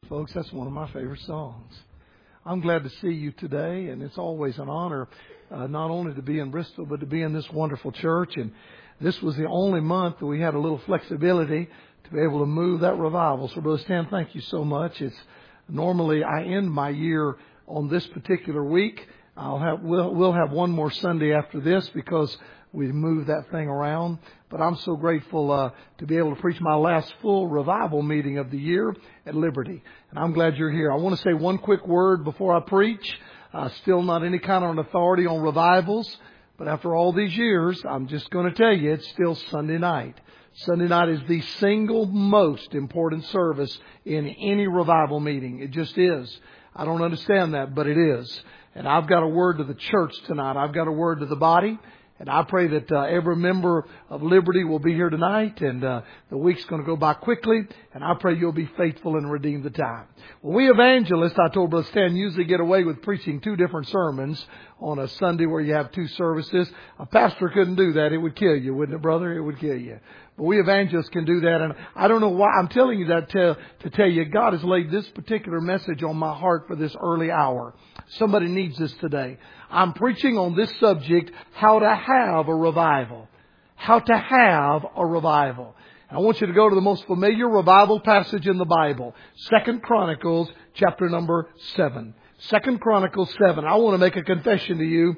Folks, that's one of my favorite songs. I'm glad to see you today, and it's always an honor not only to be in Bristol, but to be in this wonderful church. And this was the only month that we had a little flexibility to be able to move that revival. So, Brother Stan, thank you so much. It's normally I end my year on this particular week. We'll have one more Sunday after this because we moved that thing around. But I'm so grateful to be able to preach my last full revival meeting of the year at Liberty. And I'm glad you're here. I want to say one quick word before I preach. Still not any kind of an authority on revivals. But after all these years, I'm just going to tell you, it's still Sunday night. Sunday night is the single most important service in any revival meeting. It just is. I don't understand that, but it is. And I've got a word to the church tonight. I've got a word to the body. And I pray that every member of Liberty will be here tonight. And the week's going to go by quickly. And I pray you'll be faithful and redeem the time. Well, we evangelists, I told Brother Stan, usually get away with preaching 2 different sermons on a Sunday where you have 2 services. A pastor couldn't do that. It would kill you, wouldn't it, brother? It would kill you. But we evangelists can do that. And I don't know why I'm telling you that to tell you God has laid this particular message on my heart for this early hour. Somebody needs this today. I'm preaching on this subject, how to have a revival. How to have a revival. And I want you to go to the most familiar revival passage in the Bible. 2 Chronicles chapter number 7. 2 Chronicles 7. I want to make a confession to you.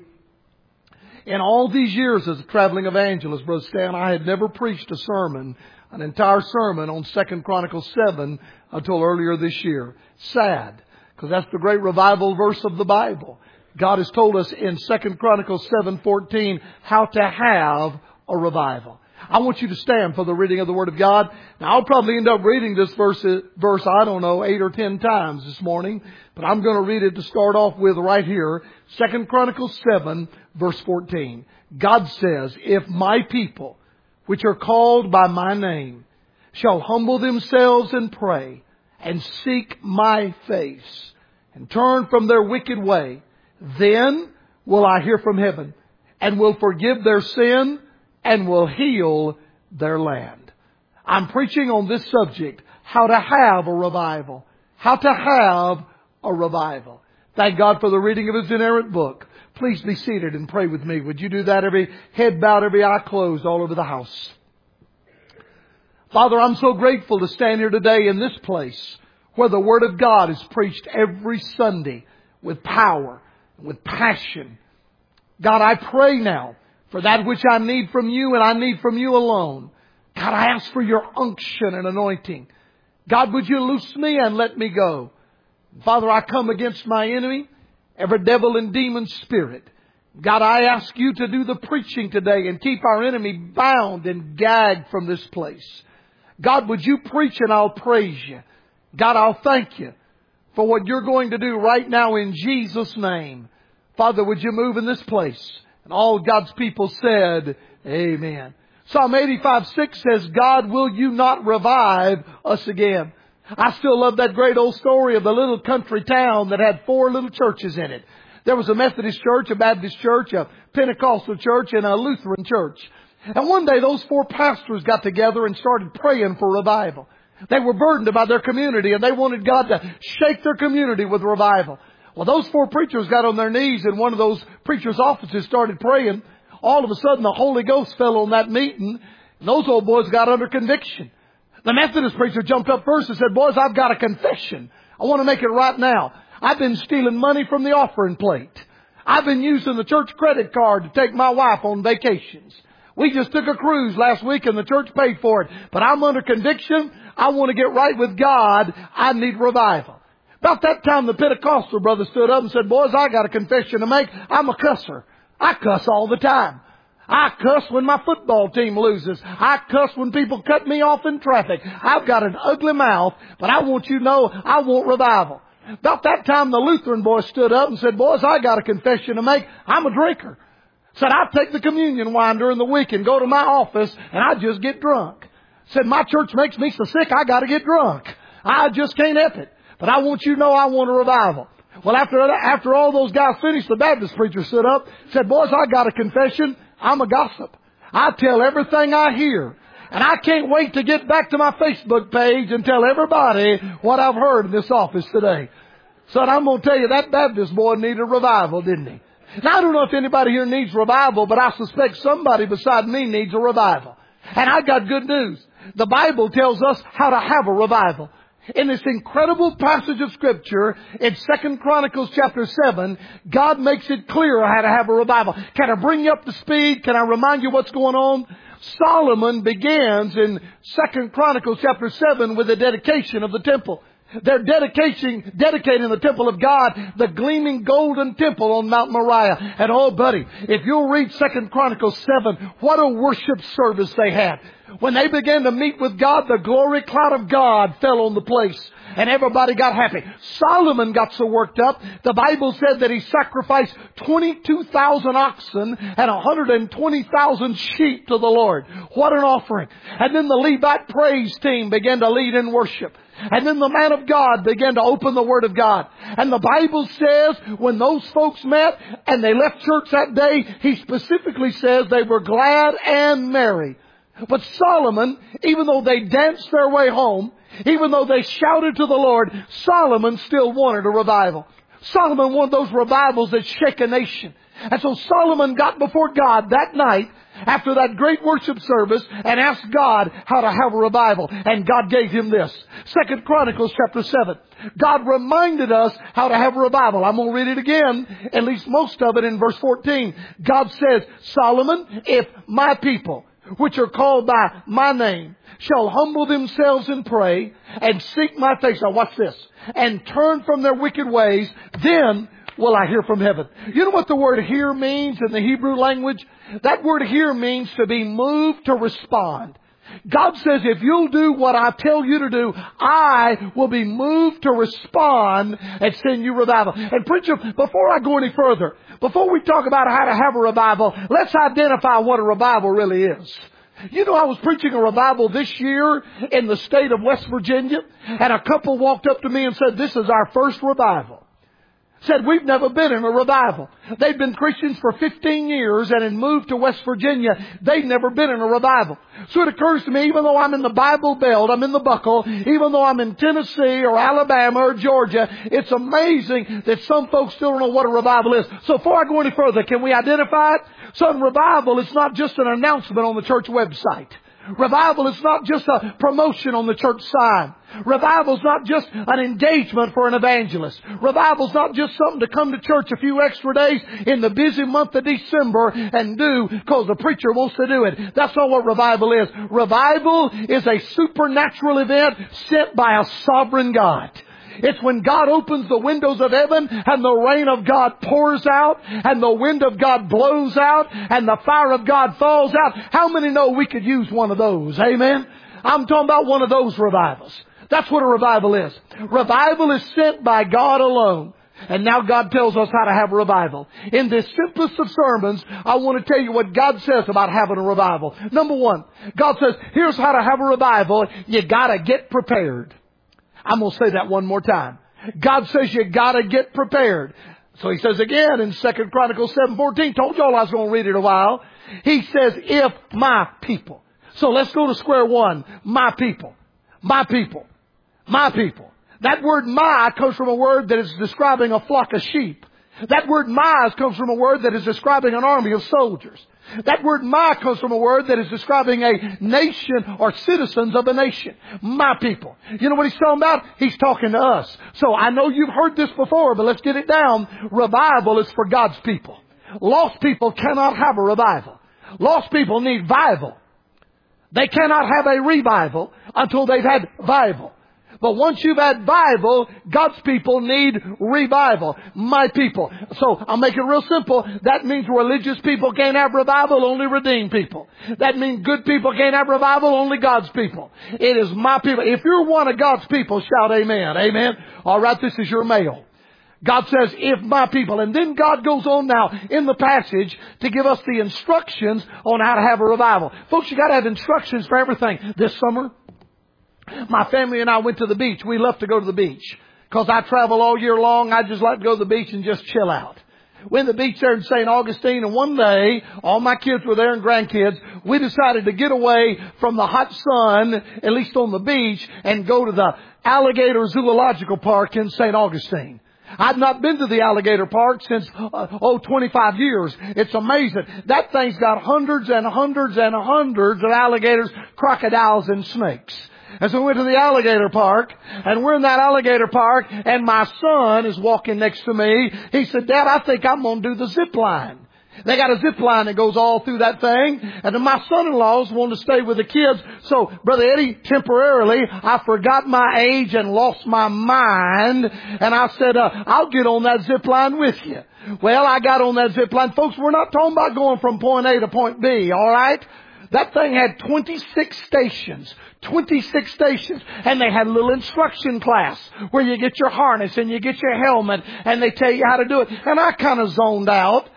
In all these years as a traveling evangelist, Brother Stan, I had never preached a sermon, an entire sermon on 2 Chronicles 7 until earlier this year. Sad, because that's the great revival verse of the Bible. God has told us in 2 Chronicles 7:14 how to have a revival. I want you to stand for the reading of the Word of God. Now, I'll probably end up reading this verse, I don't know, 8 or 10 times this morning. But I'm going to read it to start off with right here. 2 Chronicles 7, verse 14. God says, "If my people, which are called by my name, shall humble themselves and pray, and seek my face, and turn from their wicked way, then will I hear from heaven, and will forgive their sin, and will heal their land." I'm preaching on this subject, how to have a revival. How to have a revival. Thank God for the reading of His inerrant book. Please be seated and pray with me. Would you do that? Every head bowed, every eye closed, all over the house. Father, I'm so grateful to stand here today in this place where the Word of God is preached every Sunday with power, with passion. God, I pray now for that which I need from You and I need from You alone. God, I ask for Your unction and anointing. God, would You loose me and let me go? Father, I come against my enemy, every devil and demon spirit. God, I ask You to do the preaching today and keep our enemy bound and gagged from this place. God, would You preach and I'll praise You. God, I'll thank You for what You're going to do right now in Jesus' name. Father, would You move in this place? And all God's people said, amen. Psalm 85:6 says, "God, will You not revive us again?" I still love that great old story of the little country town that had 4 little churches in it. There was a Methodist church, a Baptist church, a Pentecostal church, and a Lutheran church. And one day those 4 pastors got together and started praying for revival. They were burdened about their community and they wanted God to shake their community with revival. Well, those 4 preachers got on their knees in one of those preachers' offices, started praying. All of a sudden the Holy Ghost fell on that meeting and those old boys got under conviction. The Methodist preacher jumped up first and said, "Boys, I've got a confession. I want to make it right now. I've been stealing money from the offering plate. I've been using the church credit card to take my wife on vacations. We just took a cruise last week and the church paid for it. But I'm under conviction. I want to get right with God. I need revival." About that time, the Pentecostal brother stood up and said, "Boys, I got a confession to make. I'm a cusser. I cuss all the time. I cuss when my football team loses. I cuss when people cut me off in traffic. I've got an ugly mouth, but I want you to know I want revival." About that time, the Lutheran boy stood up and said, "Boys, I got a confession to make. I'm a drinker." Said, "I take the communion wine during the week and go to my office and I just get drunk." Said, "My church makes me so sick I got to get drunk. I just can't help it. But I want you to know I want a revival." Well, after all those guys finished, the Baptist preacher stood up, said, "Boys, I got a confession. I'm a gossip. I tell everything I hear. And I can't wait to get back to my Facebook page and tell everybody what I've heard in this office today. Son, I'm going to tell you, that Baptist boy needed a revival, didn't he? Now, I don't know if anybody here needs revival, but I suspect somebody beside me needs a revival. And I got good news. The Bible tells us how to have a revival. In this incredible passage of Scripture, in 2 Chronicles chapter 7, God makes it clear how to have a revival. Can I bring you up to speed? Can I remind you what's going on? Solomon begins in 2 Chronicles chapter 7 with the dedication of the temple. They're dedicating the temple of God, the gleaming golden temple on Mount Moriah. And oh, buddy, if you'll read 2 Chronicles 7, what a worship service they had. When they began to meet with God, the glory cloud of God fell on the place. And everybody got happy. Solomon got so worked up, the Bible said that he sacrificed 22,000 oxen and 120,000 sheep to the Lord. What an offering. And then the Levite praise team began to lead in worship. And then the man of God began to open the Word of God. And the Bible says when those folks met and they left church that day, he specifically says they were glad and merry. But Solomon, even though they danced their way home, even though they shouted to the Lord, Solomon still wanted a revival. Solomon wanted those revivals that shake a nation. And so Solomon got before God that night after that great worship service and asked God how to have a revival. And God gave him this. 2 Chronicles chapter 7. God reminded us how to have a revival. I'm going to read it again, at least most of it in verse 14. God says, Solomon, if my people, which are called by my name, shall humble themselves and pray and seek my face. Now watch this. And turn from their wicked ways, then will I hear from heaven. You know what the word hear means in the Hebrew language? That word hear means to be moved to respond. God says, if you'll do what I tell you to do, I will be moved to respond and send you revival. And preacher, before I go any further, before we talk about how to have a revival, let's identify what a revival really is. You know, I was preaching a revival this year in the state of West Virginia, and a couple walked up to me and said, this is our first revival. Said, we've never been in a revival. They've been Christians for 15 years and had moved to West Virginia. They've never been in a revival. So it occurs to me, even though I'm in the Bible Belt, I'm in the buckle, even though I'm in Tennessee or Alabama or Georgia, it's amazing that some folks still don't know what a revival is. So before I go any further, can we identify it? So revival is not just an announcement on the church website. Revival is not just a promotion on the church sign. Revival is not just an engagement for an evangelist. Revival is not just something to come to church a few extra days in the busy month of December and do because the preacher wants to do it. That's not what revival is. Revival is a supernatural event sent by a sovereign God. It's when God opens the windows of heaven and the rain of God pours out and the wind of God blows out and the fire of God falls out. How many know we could use one of those? Amen? I'm talking about one of those revivals. That's what a revival is. Revival is sent by God alone. And now God tells us how to have a revival. In this simplest of sermons, I want to tell you what God says about having a revival. Number one, God says, here's how to have a revival. You gotta get prepared. I'm going to say that one more time. God says you got to get prepared. So he says again in 2 Chronicles 7:14. Told y'all I was going to read it a while. He says, if my people. So let's go to square one. My people. My people. My people. That word my comes from a word that is describing a flock of sheep. That word my comes from a word that is describing an army of soldiers. That word my comes from a word that is describing a nation or citizens of a nation. My people. You know what he's talking about? He's talking to us. So I know you've heard this before, but let's get it down. Revival is for God's people. Lost people cannot have a revival. Lost people need vival. They cannot have a revival until they've had vival. But once you've had Bible, God's people need revival. My people. So I'll make it real simple. That means religious people can't have revival, only redeemed people. That means good people can't have revival, only God's people. It is my people. If you're one of God's people, shout amen. Amen. All right, this is your mail. God says, if my people. And then God goes on now in the passage to give us the instructions on how to have a revival. Folks, you got to have instructions for everything. This summer, my family and I went to the beach. We love to go to the beach because I travel all year long. I just like to go to the beach and just chill out. Went to the beach there in St. Augustine, and one day, all my kids were there and grandkids. We decided to get away from the hot sun, at least on the beach, and go to the Alligator Zoological Park in St. Augustine. I've not been to the alligator park since, 25 years. It's amazing. That thing's got hundreds and hundreds and hundreds of alligators, crocodiles, and snakes. And so we went to the alligator park, and we're in that alligator park, and my son is walking next to me. He said, Dad, I think I'm going to do the zip line. They got a zip line that goes all through that thing. And then my son-in-laws wanted to stay with the kids. So, Brother Eddie, temporarily, I forgot my age and lost my mind. And I said, I'll get on that zip line with you. Well, I got on that zip line. Folks, we're not talking about going from point A to point B, all right? That thing had 26 stations. 26 stations. And they had a little instruction class where you get your harness and you get your helmet and they tell you how to do it. And I kind of zoned out,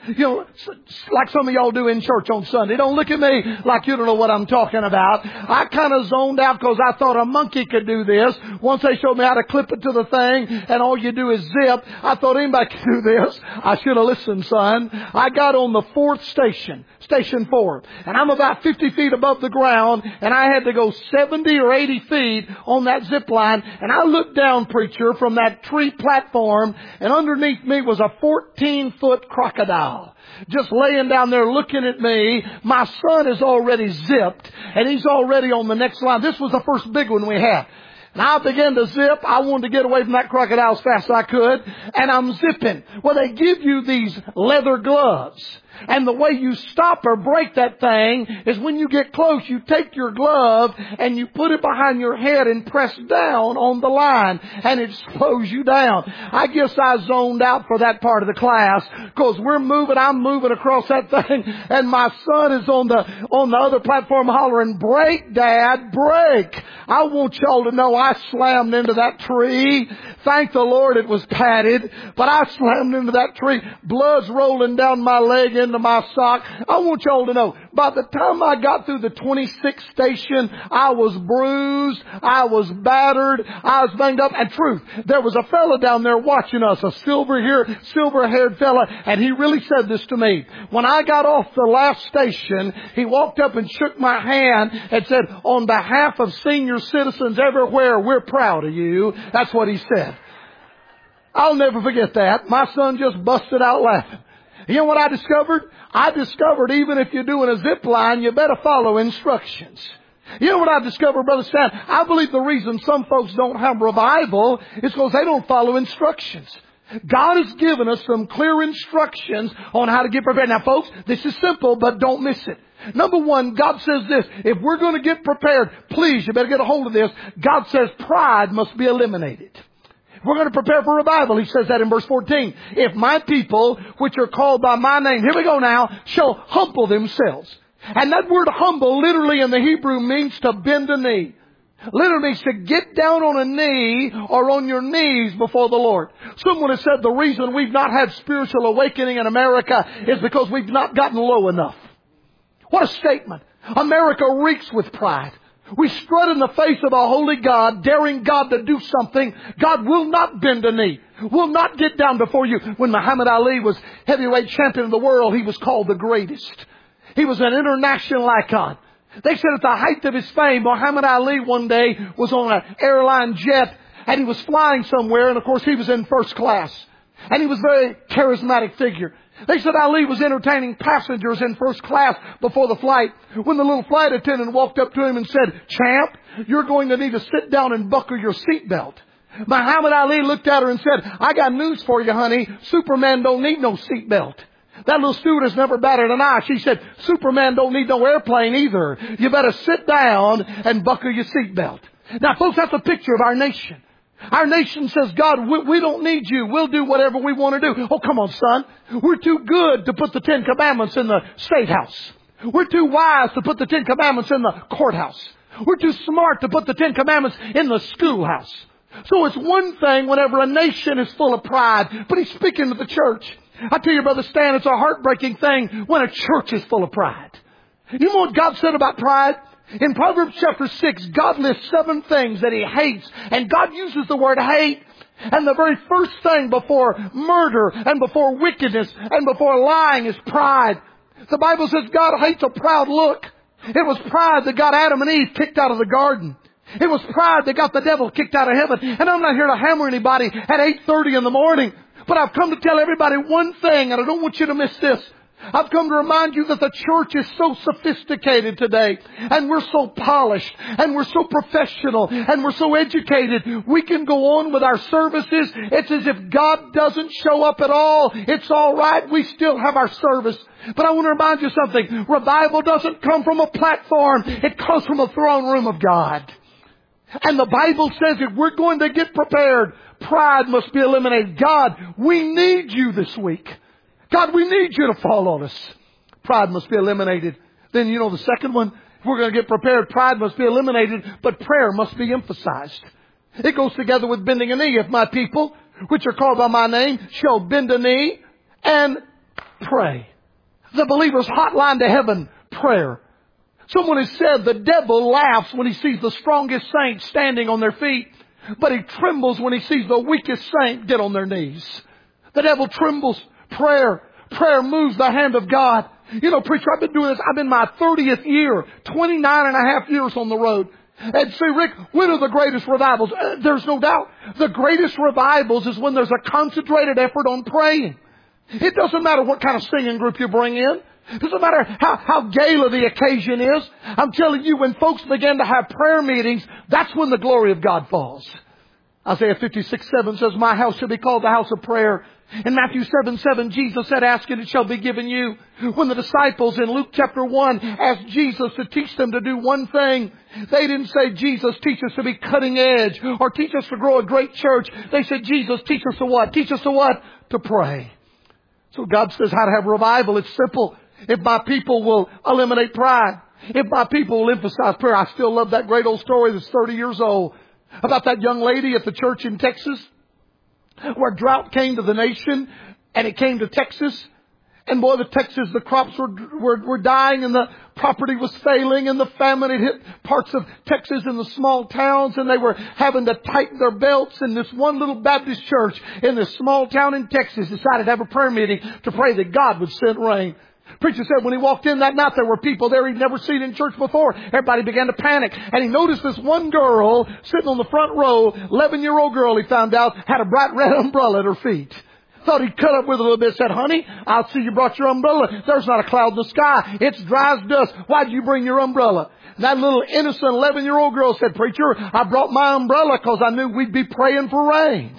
like some of y'all do in church on Sunday. Don't look at me like you don't know what I'm talking about. I kind of zoned out because I thought a monkey could do this. Once they showed me how to clip it to the thing and all you do is zip, I thought anybody could do this. I should have listened, son. I got on the 4th station, station 4. And I'm about 50 feet above the ground and I had to go 70 or 80 feet on that zip line. And I looked down, preacher, from that tree platform, and underneath me was a 14-foot crocodile just laying down there looking at me. My son is already zipped, and he's already on the next line. This was the first big one we had. And I began to zip. I wanted to get away from that crocodile as fast as I could, and I'm zipping. Well, they give you these leather gloves. And the way you stop or break that thing is when you get close, you take your glove and you put it behind your head and press down on the line, and it slows you down. I guess I zoned out for that part of the class because I'm moving across that thing, and my son is on the other platform hollering, "Break, Dad, break." I want y'all to know I slammed into that tree. Thank the Lord it was padded, but I slammed into that tree. Blood's rolling down my leg into my sock. I want y'all to know, by the time I got through the 26th station, I was bruised, I was battered, I was banged up. And truth, there was a fella down there watching us, a silver-haired fella, and he really said this to me. When I got off the last station, he walked up and shook my hand and said, "On behalf of senior citizens everywhere, we're proud of you." That's what he said. I'll never forget that. My son just busted out laughing. You know what I discovered? I discovered even if you're doing a zip line, you better follow instructions. You know what I discovered, Brother Stan? I believe the reason some folks don't have revival is because they don't follow instructions. God has given us some clear instructions on how to get prepared. Now, folks, this is simple, but don't miss it. Number one, God says this: if we're going to get prepared, please, you better get a hold of this. God says pride must be eliminated. If we're going to prepare for revival, He says that in verse 14. If my people, which are called by my name, here we go now, shall humble themselves. And that word humble literally in the Hebrew means to bend a knee. Literally means to get down on a knee or on your knees before the Lord. Someone has said the reason we've not had spiritual awakening in America is because we've not gotten low enough. What a statement. America reeks with pride. We strut in the face of a holy God, daring God to do something. God will not bend a knee, will not get down before you. When Muhammad Ali was heavyweight champion of the world, he was called the greatest. He was an international icon. They said at the height of his fame, Muhammad Ali one day was on an airline jet and he was flying somewhere, and of course he was in first class. And he was a very charismatic figure. They said Ali was entertaining passengers in first class before the flight when the little flight attendant walked up to him and said, "Champ, you're going to need to sit down and buckle your seatbelt." Muhammad Ali looked at her and said, "I got news for you, honey. Superman don't need no seatbelt." That little stewardess never batted an eye. She said, "Superman don't need no airplane either. You better sit down and buckle your seatbelt." Now, folks, that's a picture of our nation. Our nation says, "God, we don't need you. We'll do whatever we want to do." Oh, come on, son. We're too good to put the 10 Commandments in the State House. We're too wise to put the 10 Commandments in the courthouse. We're too smart to put the 10 Commandments in the schoolhouse. So it's one thing whenever a nation is full of pride, but He's speaking to the church. I tell you, Brother Stan, it's a heartbreaking thing when a church is full of pride. You know what God said about pride? In Proverbs chapter 6, God lists 7 things that He hates. And God uses the word hate And the very first thing before murder and before wickedness and before lying is pride. The Bible says God hates a proud look. It was pride that got Adam and Eve kicked out of the garden. It was pride that got the devil kicked out of heaven. And I'm not here to hammer anybody at 8:30 in the morning. But I've come to tell everybody one thing, and I don't want you to miss this. I've come to remind you that the church is so sophisticated today, and we're so polished, and we're so professional, and we're so educated. We can go on with our services. It's as if God doesn't show up at all. It's all right. We still have our service. But I want to remind you something. Revival doesn't come from a platform. It comes from a throne room of God. And the Bible says if we're going to get prepared, pride must be eliminated. God, we need you this week. God, we need you to fall on us. Pride must be eliminated. Then you know the second one, if we're going to get prepared, pride must be eliminated, but prayer must be emphasized. It goes together with bending a knee. If my people, which are called by my name, shall bend a knee and pray. The believer's hotline to heaven, prayer. Someone has said the devil laughs when he sees the strongest saint standing on their feet, but he trembles when he sees the weakest saint get on their knees. The devil trembles. Prayer moves the hand of God. You know, preacher, I've been doing this. I'm in my 30th year, 29 and a half years on the road. And say, Rick, when are the greatest revivals? There's no doubt. The greatest revivals is when there's a concentrated effort on praying. It doesn't matter what kind of singing group you bring in. It doesn't matter how gala the occasion is. I'm telling you, when folks begin to have prayer meetings, that's when the glory of God falls. Isaiah 56:7 says, my house shall be called the house of prayer. In Matthew 7:7, Jesus said, ask and it shall be given you. When the disciples in Luke chapter 1 asked Jesus to teach them to do one thing, they didn't say, Jesus, teach us to be cutting edge or teach us to grow a great church. They said, Jesus, teach us to what? Teach us to what? To pray. So God says how to have revival. It's simple. If my people will eliminate pride, if my people will emphasize prayer. I still love that great old story that's 30 years old about that young lady at the church in Texas where drought came to the nation and it came to Texas. And boy, the crops were dying and the property was failing and the famine had hit parts of Texas in the small towns and they were having to tighten their belts. And this one little Baptist church in this small town in Texas decided to have a prayer meeting to pray that God would send rain. Preacher said when he walked in that night, there were people there he'd never seen in church before. Everybody began to panic. And he noticed this one girl sitting on the front row, 11-year-old girl, he found out, had a bright red umbrella at her feet. Thought he'd cut up with her a little bit. Said, honey, I'll see you brought your umbrella. There's not a cloud in the sky. It's dry as dust. Why'd you bring your umbrella? And that little innocent 11-year-old girl said, preacher, I brought my umbrella because I knew we'd be praying for rain.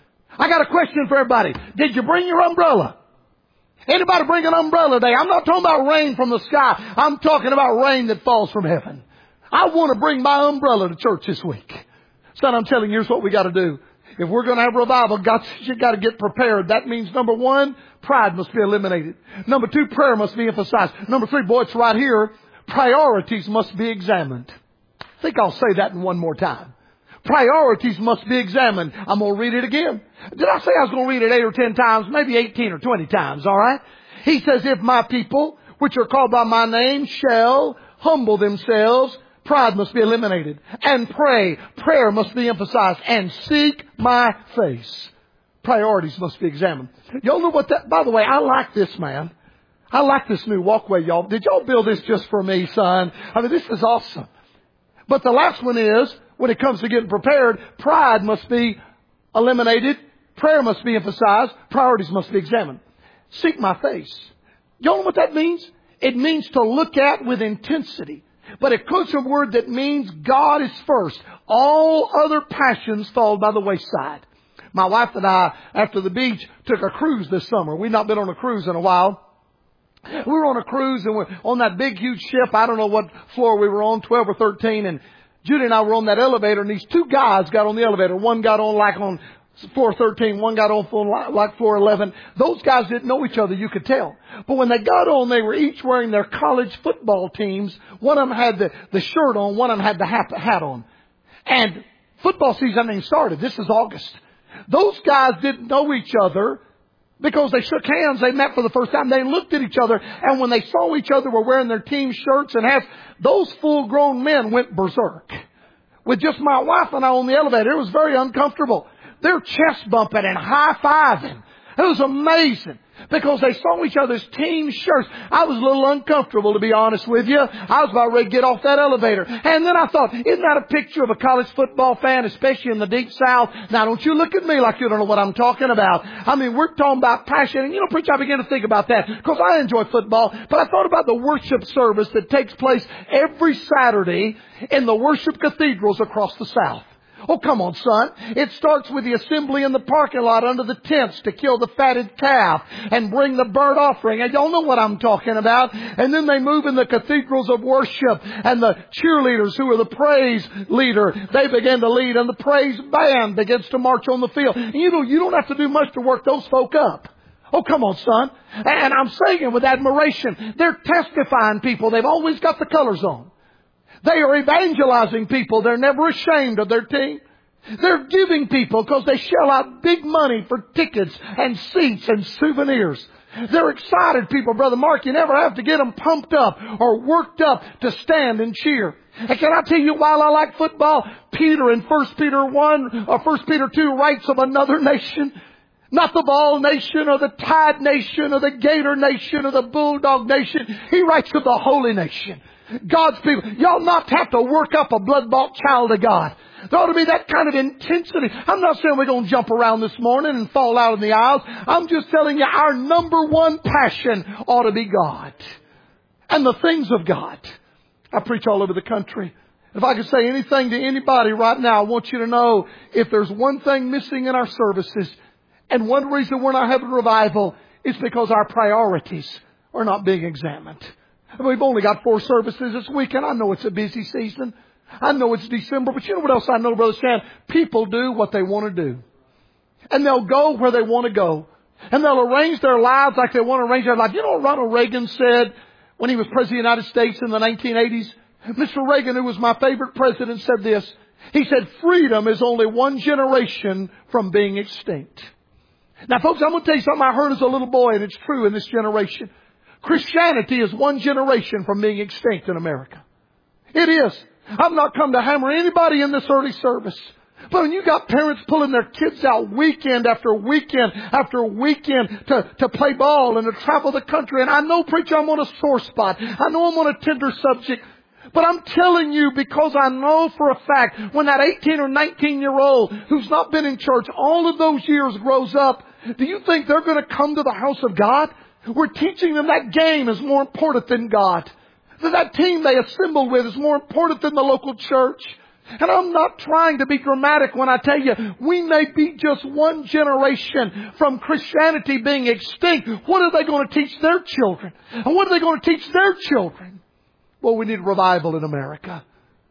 I got a question for everybody. Did you bring your umbrella? Anybody bring an umbrella today? I'm not talking about rain from the sky. I'm talking about rain that falls from heaven. I want to bring my umbrella to church this week. Son, I'm telling you, here's what we got to do. If we're going to have revival, you got to get prepared. That means, number one, pride must be eliminated. Number two, prayer must be emphasized. Number three, boy, it's right here. Priorities must be examined. I think I'll say that in one more time. Priorities must be examined. I'm going to read it again. Did I say I was going to read it 8 or 10 times? Maybe 18 or 20 times, all right? He says, if my people, which are called by my name, shall humble themselves, pride must be eliminated. And pray. Prayer must be emphasized. And seek my face. Priorities must be examined. Y'all know what that... By the way, I like this, man. I like this new walkway, y'all. Did y'all build this just for me, son? I mean, this is awesome. But the last one is, when it comes to getting prepared, pride must be eliminated. Prayer must be emphasized. Priorities must be examined. Seek my face. Y'all know what that means? It means to look at with intensity. But it comes from a word that means God is first. All other passions fall by the wayside. My wife and I, after the beach, took a cruise this summer. We've not been on a cruise in a while. We were on a cruise and we're on that big, huge ship. I don't know what floor we were on, 12 or 13. And Judy and I were on that elevator and these two guys got on the elevator. One got on like on floor 13. One got on like floor 11. Those guys didn't know each other, you could tell. But when they got on, they were each wearing their college football teams. One of them had the shirt on. One of them had the hat on. And football season hadn't even started. This is August. Those guys didn't know each other because they shook hands. They met for the first time. They looked at each other. And when they saw each other were wearing their team shirts and hats, those full-grown men went berserk. With just my wife and I on the elevator, it was very uncomfortable. They're chest bumping and high-fiving. It was amazing because they saw each other's team shirts. I was a little uncomfortable, to be honest with you. I was about ready to get off that elevator. And then I thought, isn't that a picture of a college football fan, especially in the deep South? Now, don't you look at me like you don't know what I'm talking about. I mean, we're talking about passion. And, preacher, I began to think about that because I enjoy football. But I thought about the worship service that takes place every Saturday in the worship cathedrals across the South. Oh, come on, son. It starts with the assembly in the parking lot under the tents to kill the fatted calf and bring the burnt offering. And y'all know what I'm talking about. And then they move in the cathedrals of worship, and the cheerleaders, who are the praise leader, they begin to lead, and the praise band begins to march on the field. And you don't have to do much to work those folk up. Oh, come on, son. And I'm saying it with admiration. They're testifying people. They've always got the colors on. They are evangelizing people. They're never ashamed of their team. They're giving people because they shell out big money for tickets and seats and souvenirs. They're excited people, Brother Mark. You never have to get them pumped up or worked up to stand and cheer. And can I tell you why I like football? Peter in 1 Peter 1 or 1 Peter 2 writes of another nation. Not the Ball Nation or the Tide Nation or the Gator Nation or the Bulldog Nation. He writes of the Holy Nation. God's people. Y'all not have to work up a blood-bought child of God. There ought to be that kind of intensity. I'm not saying we're going to jump around this morning and fall out in the aisles. I'm just telling you our number one passion ought to be God and the things of God. I preach all over the country. If I could say anything to anybody right now, I want you to know if there's one thing missing in our services and one reason we're not having revival, it's because our priorities are not being examined. We've only got 4 services this weekend. I know it's a busy season. I know it's December. But you know what else I know, Brother Stan? People do what they want to do. And they'll go where they want to go. And they'll arrange their lives like they want to arrange their life. You know what Ronald Reagan said when he was President of the United States in the 1980s? Mr. Reagan, who was my favorite president, said this. He said, freedom is only one generation from being extinct. Now, folks, I'm going to tell you something I heard as a little boy, and it's true in this generation. Christianity is one generation from being extinct in America. It is. I've not come to hammer anybody in this early service. But when you got parents pulling their kids out weekend after weekend after weekend to play ball and to travel the country. And I know, preacher, I'm on a sore spot. I know I'm on a tender subject. But I'm telling you because I know for a fact when that 18 or 19-year-old who's not been in church all of those years grows up, do you think they're going to come to the house of God? We're teaching them that game is more important than God. That team they assemble with is more important than the local church. And I'm not trying to be dramatic when I tell you we may be just one generation from Christianity being extinct. What are they going to teach their children? And what are they going to teach their children? Well, we need revival in America.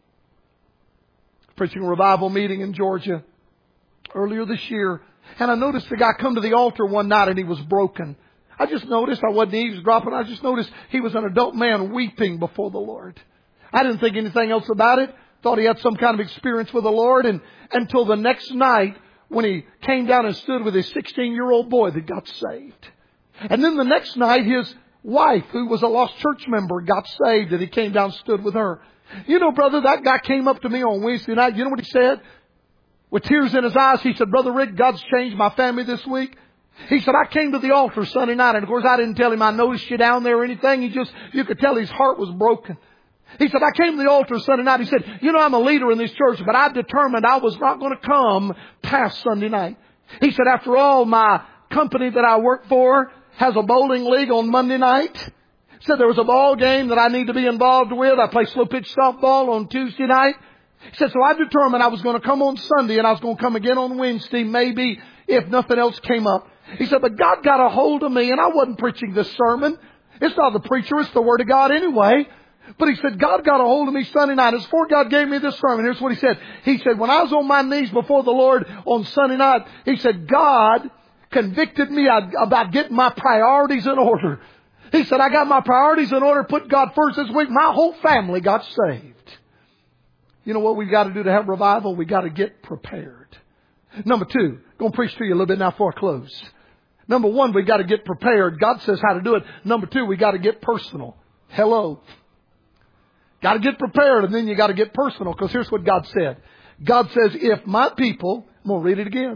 Preaching a revival meeting in Georgia earlier this year. And I noticed the guy come to the altar one night and he was broken. I just noticed, I wasn't eavesdropping, I just noticed he was an adult man weeping before the Lord. I didn't think anything else about it. Thought he had some kind of experience with the Lord. And until the next night when he came down and stood with his 16-year-old boy that got saved. And then the next night his wife, who was a lost church member, got saved and he came down and stood with her. You know, brother, that guy came up to me on Wednesday night. You know what he said? With tears in his eyes, he said, Brother Rick, God's changed my family this week. He said, I came to the altar Sunday night, and of course I didn't tell him I noticed you down there or anything. You could tell his heart was broken. He said, I came to the altar Sunday night. He said, you know, I'm a leader in this church, but I determined I was not going to come past Sunday night. He said, after all, my company that I work for has a bowling league on Monday night. He said, there was a ball game that I need to be involved with. I play slow pitch softball on Tuesday night. He said, so I determined I was going to come on Sunday and I was going to come again on Wednesday, maybe if nothing else came up. He said, but God got a hold of me and I wasn't preaching this sermon. It's not the preacher, it's the Word of God anyway. But he said, God got a hold of me Sunday night. It's before God gave me this sermon. Here's what he said. He said, when I was on my knees before the Lord on Sunday night, he said, God convicted me about getting my priorities in order. He said, I got my priorities in order, put God first this week. My whole family got saved. You know what we've got to do to have revival? We've got to get prepared. Number 2, I'm going to preach to you a little bit now before I close. Number 1, we've got to get prepared. God says how to do it. Number 2, we've got to get personal. Hello. Got to get prepared, and then you got to get personal, because here's what God said. God says, if my people, I'm going to read it again.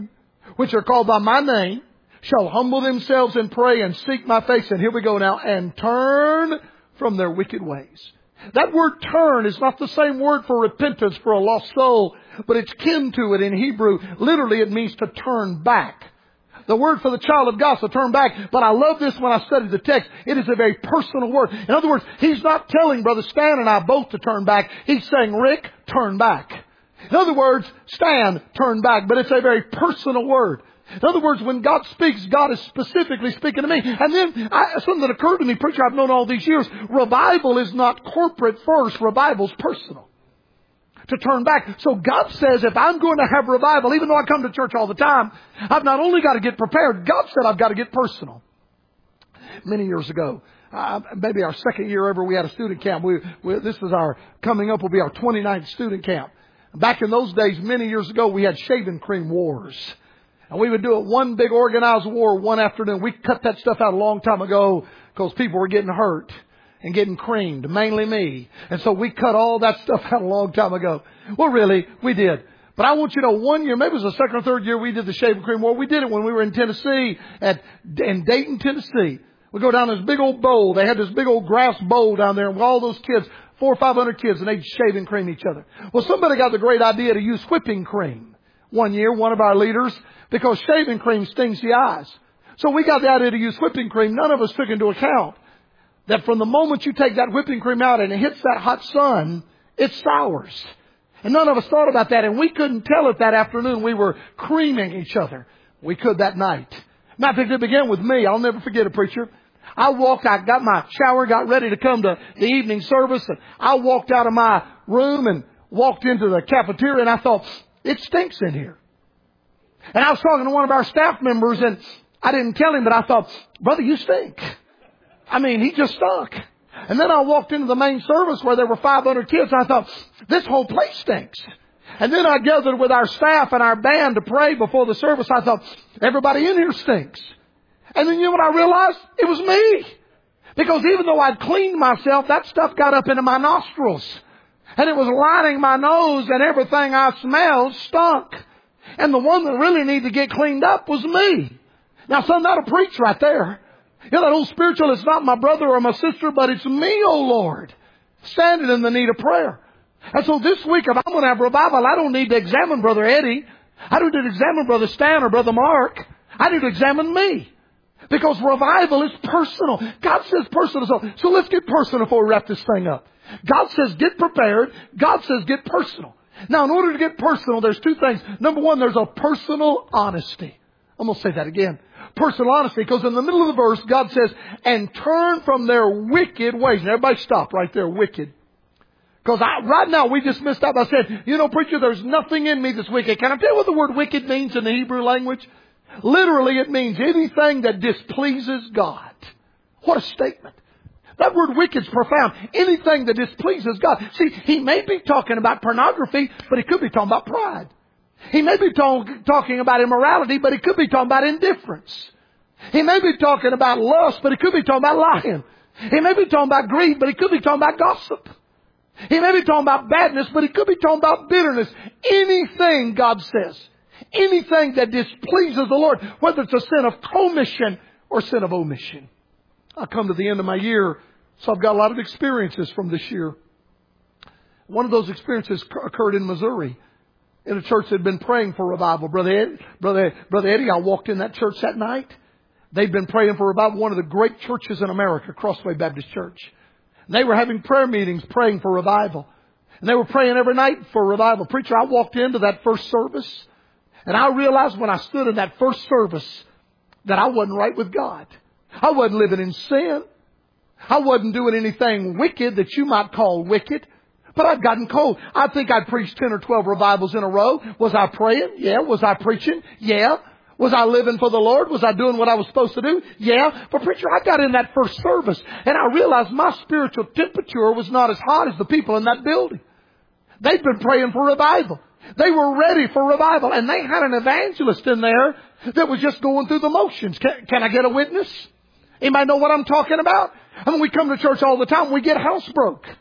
which are called by my name, shall humble themselves and pray and seek my face. And here we go now. And turn from their wicked ways. That word turn is not the same word for repentance for a lost soul, but it's kin to it in Hebrew. Literally, it means to turn back. The word for the child of God is to turn back. But I love this when I studied the text. It is a very personal word. In other words, He's not telling Brother Stan and I both to turn back. He's saying, Rick, turn back. In other words, Stan, turn back. But it's a very personal word. In other words, when God speaks, God is specifically speaking to me. And then something that occurred to me, preacher, I've known all these years, revival is not corporate first. Revival's personal. To turn back. So God says if I'm going to have revival, even though I come to church all the time, I've not only got to get prepared, God said I've got to get personal. Many years ago, maybe our second year ever, we had a student camp. This is coming up will be our 29th student camp. Back in those days, many years ago, we had shaving cream wars. And we would do it one big organized war one afternoon. We cut that stuff out a long time ago because people were getting hurt and getting creamed, mainly me. And so we cut all that stuff out a long time ago. Well, really, we did. But I want you to know, one year, maybe it was the second or third year we did the shaving cream war. We did it when we were in Tennessee, in Dayton, Tennessee. We go down this big old bowl. They had this big old grass bowl down there with all those kids, 400 or 500 kids, and they'd shave and cream each other. Well, somebody got the great idea to use whipping cream. One year, one of our leaders, because shaving cream stings the eyes. So we got the idea to use whipping cream. None of us took into account that from the moment you take that whipping cream out and it hits that hot sun, it sours. And none of us thought about that. And we couldn't tell it that afternoon. We were creaming each other. We could that night. Matter of fact, it began with me. I'll never forget it, preacher. I got my shower, got ready to come to the evening service. And I walked out of my room and walked into the cafeteria and I thought, it stinks in here. And I was talking to one of our staff members and I didn't tell him, but I thought, brother, you stink. I mean, he just stunk. And then I walked into the main service where there were 500 kids. And I thought, this whole place stinks. And then I gathered with our staff and our band to pray before the service. I thought, everybody in here stinks. And then you know what I realized? It was me. Because even though I'd cleaned myself, that stuff got up into my nostrils. And it was lining my nose and everything I smelled stunk. And the one that really needed to get cleaned up was me. Now, son, that'll preach right there. You know, that old spiritual, it's not my brother or my sister, but it's me, oh Lord, standing in the need of prayer. And so this week, if I'm going to have revival, I don't need to examine Brother Eddie. I don't need to examine Brother Stan or Brother Mark. I need to examine me. Because revival is personal. God says personal. So let's get personal before we wrap this thing up. God says get prepared. God says get personal. Now, in order to get personal, there's two things. Number one, there's a personal honesty. I'm going to say that again. Personal honesty, because in the middle of the verse, God says, and turn from their wicked ways. And everybody stop right there, wicked. Because right now, we just missed out. I said, you know, preacher, there's nothing in me that's wicked. Can I tell you what the word wicked means in the Hebrew language? Literally, it means anything that displeases God. What a statement. That word wicked is profound. Anything that displeases God. See, he may be talking about pornography, but he could be talking about pride. He may be talking about immorality, but he could be talking about indifference. He may be talking about lust, but he could be talking about lying. He may be talking about greed, but he could be talking about gossip. He may be talking about badness, but he could be talking about bitterness. Anything, God says, anything that displeases the Lord, whether it's a sin of commission or sin of omission. I come to the end of my year, so I've got a lot of experiences from this year. One of those experiences occurred in Missouri, in a church that had been praying for revival. Brother Eddie, I walked in that church that night. They'd been praying for revival, one of the great churches in America, Crossway Baptist Church. And they were having prayer meetings praying for revival. And they were praying every night for revival. Preacher, I walked into that first service, and I realized when I stood in that first service that I wasn't right with God. I wasn't living in sin. I wasn't doing anything wicked that you might call wicked. But I'd gotten cold. I think I'd preached 10 or 12 revivals in a row. Was I praying? Yeah. Was I preaching? Yeah. Was I living for the Lord? Was I doing what I was supposed to do? Yeah. But preacher, I got in that first service and I realized my spiritual temperature was not as hot as the people in that building. They'd been praying for revival. They were ready for revival. And they had an evangelist in there that was just going through the motions. Can I get a witness? Anybody know what I'm talking about? I mean, we come to church all the time. We get housebroke.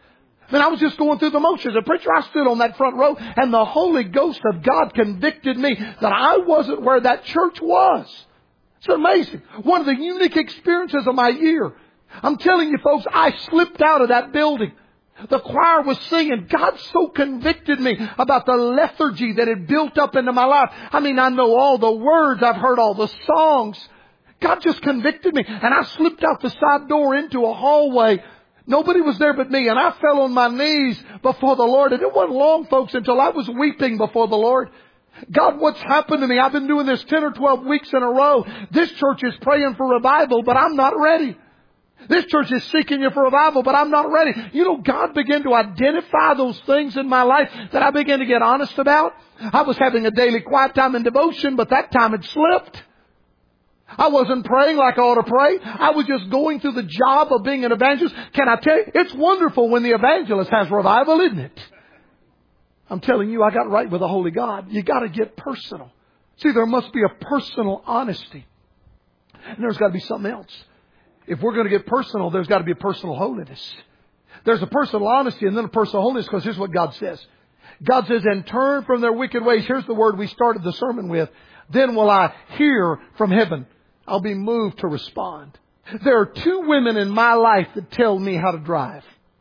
And I was just going through the motions. And preacher, I stood on that front row and the Holy Ghost of God convicted me that I wasn't where that church was. It's amazing. One of the unique experiences of my year. I'm telling you folks, I slipped out of that building. The choir was singing. God so convicted me about the lethargy that had built up into my life. I mean, I know all the words. I've heard all the songs. God just convicted me. And I slipped out the side door into a hallway. Nobody was there but me. And I fell on my knees before the Lord. And it wasn't long, folks, until I was weeping before the Lord. God, what's happened to me? I've been doing this 10 or 12 weeks in a row. This church is praying for revival, but I'm not ready. This church is seeking you for revival, but I'm not ready. You know, God began to identify those things in my life that I began to get honest about. I was having a daily quiet time in devotion, but that time had slipped. I wasn't praying like I ought to pray. I was just going through the job of being an evangelist. Can I tell you, it's wonderful when the evangelist has revival, isn't it? I'm telling you, I got right with the Holy God. You got to get personal. See, there must be a personal honesty. And there's got to be something else. If we're going to get personal, there's got to be a personal holiness. There's a personal honesty and then a personal holiness, because here's what God says. God says, and turn from their wicked ways. Here's the word we started the sermon with. Then will I hear from heaven. I'll be moved to respond. There are two women in my life that tell me how to drive.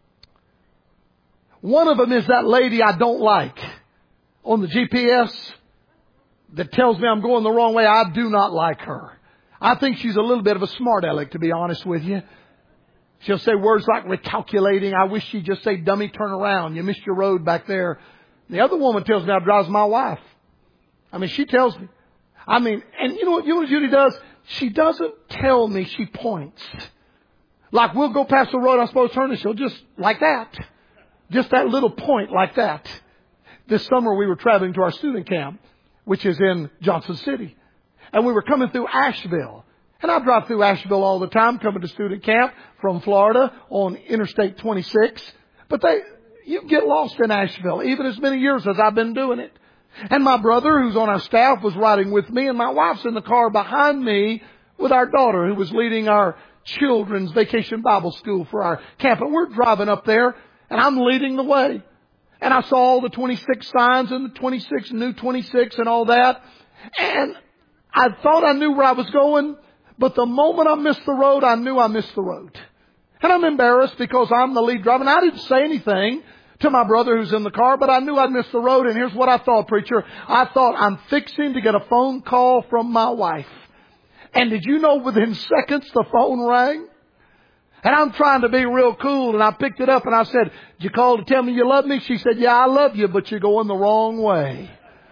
One of them is that lady I don't like on the GPS that tells me I'm going the wrong way. I do not like her. I think she's a little bit of a smart aleck, to be honest with you. She'll say words like recalculating. I wish she'd just say, dummy, turn around. You missed your road back there. The other woman tells me how to drive my wife. I mean, she tells me. I mean, and you know what Judy does? She doesn't tell me, she points. Like we'll go past the road I'm supposed to turn and she'll just like that. Just that little point like that. This summer we were traveling to our student camp, which is in Johnson City. And we were coming through Asheville. And I drive through Asheville all the time, coming to student camp from Florida on Interstate 26. But you get lost in Asheville, even as many years as I've been doing it. And my brother, who's on our staff, was riding with me, and my wife's in the car behind me with our daughter, who was leading our children's vacation Bible school for our camp. And we're driving up there, and I'm leading the way. And I saw all the 26 signs and the 26, new 26 and all that. And I thought I knew where I was going, but the moment I missed the road, I knew I missed the road. And I'm embarrassed because I'm the lead driver, and I didn't say anything to my brother who's in the car, but I knew I'd missed the road. And here's what I thought, preacher. I thought, I'm fixing to get a phone call from my wife. And did you know within seconds the phone rang? And I'm trying to be real cool, and I picked it up and I said, did you call to tell me you love me? She said, yeah, I love you, but you're going the wrong way.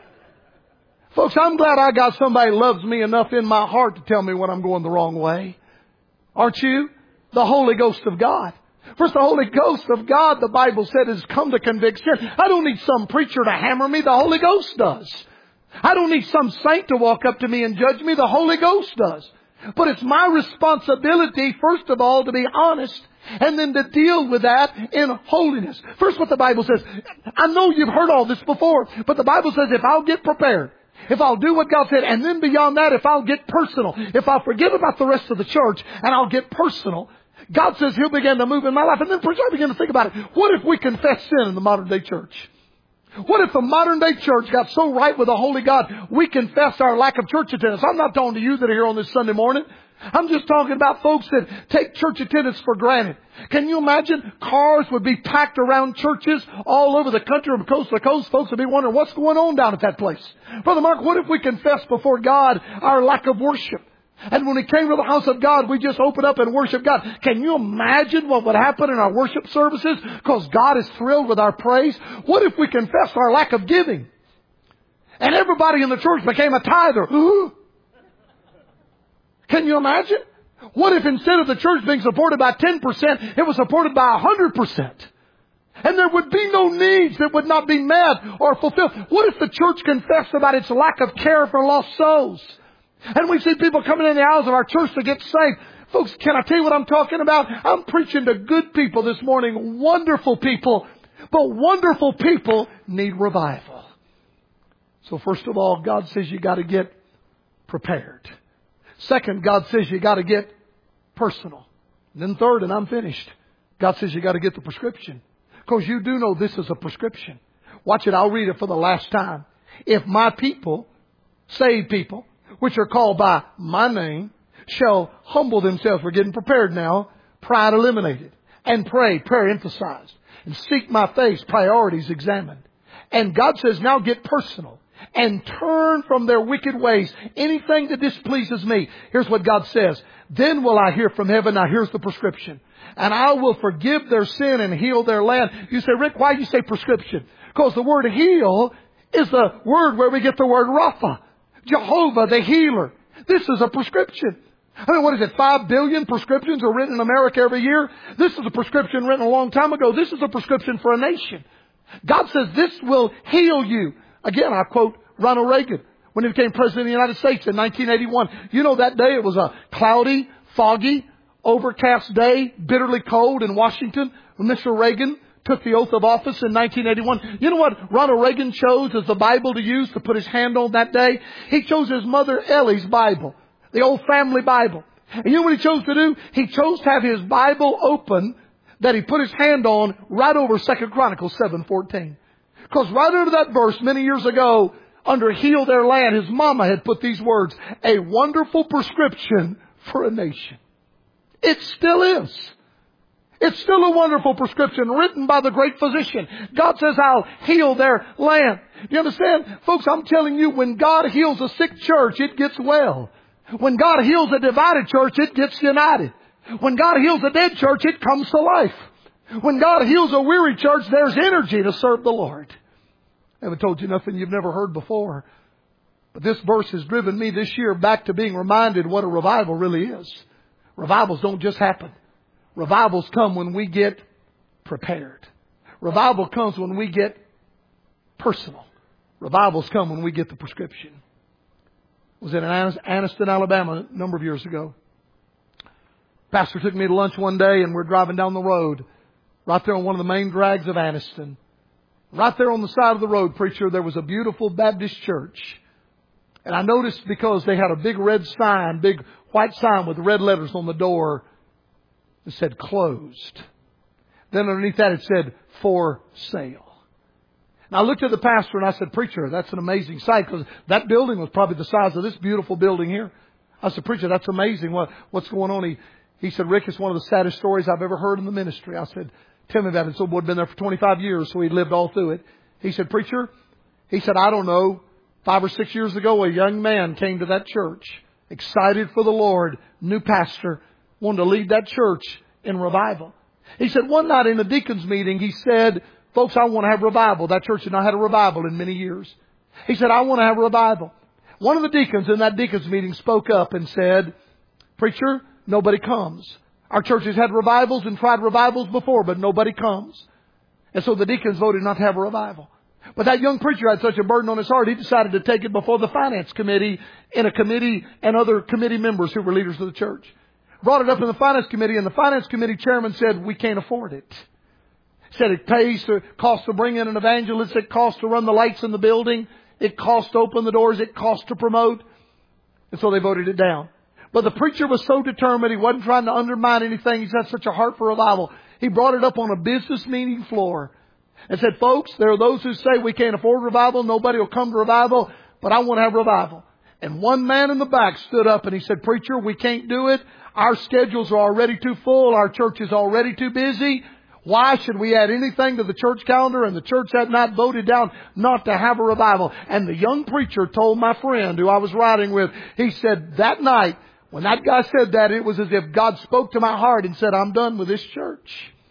Folks, I'm glad I got somebody who loves me enough in my heart to tell me when I'm going the wrong way. Aren't you? The Holy Ghost of God. First, the Holy Ghost of God, the Bible said, has come to convict sin. I don't need some preacher to hammer me. The Holy Ghost does. I don't need some saint to walk up to me and judge me. The Holy Ghost does. But it's my responsibility, first of all, to be honest, and then to deal with that in holiness. First, what the Bible says. I know you've heard all this before, but the Bible says if I'll get prepared, if I'll do what God said, and then beyond that, if I'll get personal, if I'll forget about the rest of the church and I'll get personal, God says He'll begin to move in my life. And then I begin to think about it. What if we confess sin in the modern day church? What if the modern day church got so right with the Holy God, we confess our lack of church attendance? I'm not talking to you that are here on this Sunday morning. I'm just talking about folks that take church attendance for granted. Can you imagine cars would be packed around churches all over the country from coast to coast? Folks would be wondering what's going on down at that place. Brother Mark, what if we confess before God our lack of worship? And when we came to the house of God, we just opened up and worshiped God. Can you imagine what would happen in our worship services? Because God is thrilled with our praise. What if we confessed our lack of giving? And everybody in the church became a tither. Ooh. Can you imagine? What if instead of the church being supported by 10%, it was supported by 100%? And there would be no needs that would not be met or fulfilled. What if the church confessed about its lack of care for lost souls? And we see people coming in the aisles of our church to get saved. Folks, can I tell you what I'm talking about? I'm preaching to good people this morning, wonderful people. But wonderful people need revival. So first of all, God says you got to get prepared. Second, God says you got to get personal. And then third, and I'm finished, God says you got to get the prescription. Because you do know this is a prescription. Watch it. I'll read it for the last time. If my people, saved people, which are called by my name, shall humble themselves. We're getting prepared now. Pride eliminated. And pray, prayer emphasized. And seek my face, priorities examined. And God says, now get personal. And turn from their wicked ways. Anything that displeases me. Here's what God says. Then will I hear from heaven. Now here's the prescription. And I will forgive their sin and heal their land. You say, Rick, why do you say prescription? Because the word heal is the word where we get the word Rapha. Jehovah, the healer. This is a prescription. I mean, what is it? 5 billion prescriptions are written in America every year. This is a prescription written a long time ago. This is a prescription for a nation. God says this will heal you. Again, I quote Ronald Reagan when he became President of the United States in 1981. You know, that day it was a cloudy, foggy, overcast day, bitterly cold in Washington when Mr. Reagan took the oath of office in 1981. You know what Ronald Reagan chose as the Bible to use to put his hand on that day? He chose his mother Ellie's Bible, the old family Bible. And you know what he chose to do? He chose to have his Bible open that he put his hand on right over 2 Chronicles 7:14. Because right under that verse many years ago, under Heal Their Land, his mama had put these words, a wonderful prescription for a nation. It still is. It's still a wonderful prescription written by the great physician. God says, I'll heal their land. You understand? Folks, I'm telling you, when God heals a sick church, it gets well. When God heals a divided church, it gets united. When God heals a dead church, it comes to life. When God heals a weary church, there's energy to serve the Lord. I haven't told you nothing you've never heard before. But this verse has driven me this year back to being reminded what a revival really is. Revivals don't just happen. Revivals come when we get prepared. Revival comes when we get personal. Revivals come when we get the prescription. I was in Anniston, Alabama a number of years ago. Pastor took me to lunch one day and we're driving down the road. Right there on one of the main drags of Anniston. Right there on the side of the road, preacher, there was a beautiful Baptist church. And I noticed because they had a big red sign, big white sign with red letters on the door that said closed. Then underneath that it said for sale. And I looked at the pastor and I said, preacher, that's an amazing sight, because that building was probably the size of this beautiful building here. I said, preacher, that's amazing. What's going on? He said, Rick, it's one of the saddest stories I've ever heard in the ministry. I said, tell me about it. So boy had been there for 25 years, so he'd lived all through it. He said, preacher, he said, I don't know, 5 or 6 years ago, a young man came to that church, excited for the Lord, new pastor, wanted to lead that church in revival. He said one night in a deacon's meeting, he said, folks, I want to have revival. That church had not had a revival in many years. He said, I want to have revival. One of the deacons in that deacon's meeting spoke up and said, preacher, nobody comes. Our church has had revivals and tried revivals before, but nobody comes. And so the deacons voted not to have a revival. But that young preacher had such a burden on his heart, he decided to take it before the finance committee and a committee and other committee members who were leaders of the church. Brought it up in the finance committee, and the finance committee chairman said, we can't afford it. Said it costs to bring in an evangelist, it costs to run the lights in the building, it costs to open the doors, it costs to promote. And so they voted it down. But the preacher was so determined, he wasn't trying to undermine anything. He's had such a heart for revival. He brought it up on a business meeting floor and said, folks, there are those who say we can't afford revival, nobody will come to revival, but I want to have revival. And one man in the back stood up and he said, preacher, we can't do it. Our schedules are already too full. Our church is already too busy. Why should we add anything to the church calendar? And the church had not voted down not to have a revival. And the young preacher told my friend who I was riding with, he said, that night, when that guy said that, it was as if God spoke to my heart and said, I'm done with this church.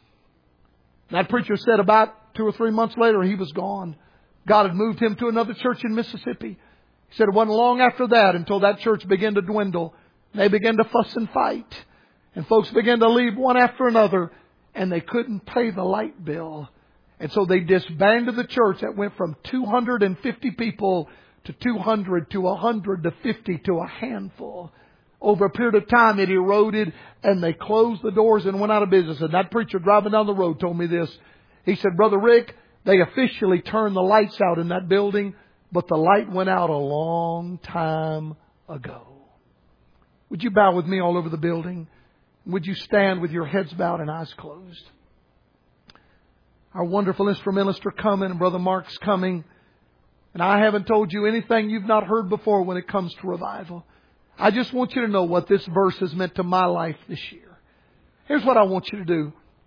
That preacher said about 2 or 3 months later, he was gone. God had moved him to another church in Mississippi. He said it wasn't long after that until that church began to dwindle. They began to fuss and fight. And folks began to leave one after another. And they couldn't pay the light bill. And so they disbanded the church that went from 250 people to 200 to 100 to 50 to a handful. Over a period of time, it eroded and they closed the doors and went out of business. And that preacher driving down the road told me this. He said, Brother Rick, they officially turned the lights out in that building, but the light went out a long time ago. Would you bow with me all over the building? Would you stand with your heads bowed and eyes closed? Our wonderful instrumentalists are coming and Brother Mark's coming. And I haven't told you anything you've not heard before when it comes to revival. I just want you to know what this verse has meant to my life this year. Here's what I want you to do.